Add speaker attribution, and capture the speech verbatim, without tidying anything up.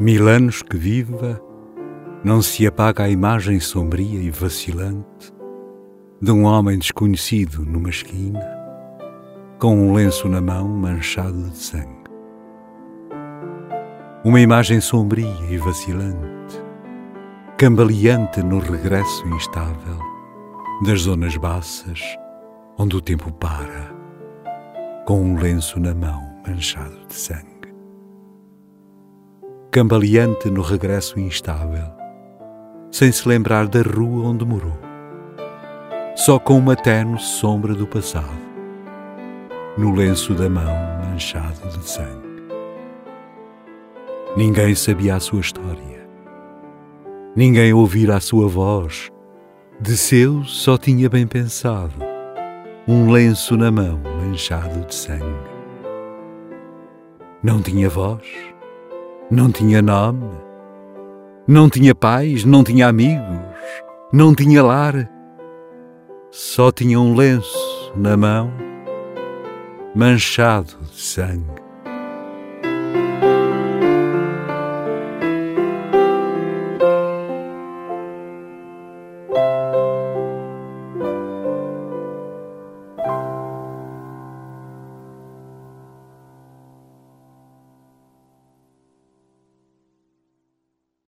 Speaker 1: Mil anos que viva, não se apaga a imagem sombria e vacilante de um homem desconhecido numa esquina, com um lenço na mão manchado de sangue. Uma imagem sombria e vacilante, cambaleante no regresso instável das zonas baças onde o tempo para, com um lenço na mão manchado de sangue. Cambaleante no regresso instável, sem se lembrar da rua onde morou, só com uma tenue sombra do passado, no lenço da mão manchado de sangue. Ninguém sabia a sua história, ninguém ouvira a sua voz, de seu só tinha bem pensado, um lenço na mão manchado de sangue. Não tinha voz, não tinha nome, não tinha pais, não tinha amigos, não tinha lar, só tinha um lenço na mão manchado de sangue.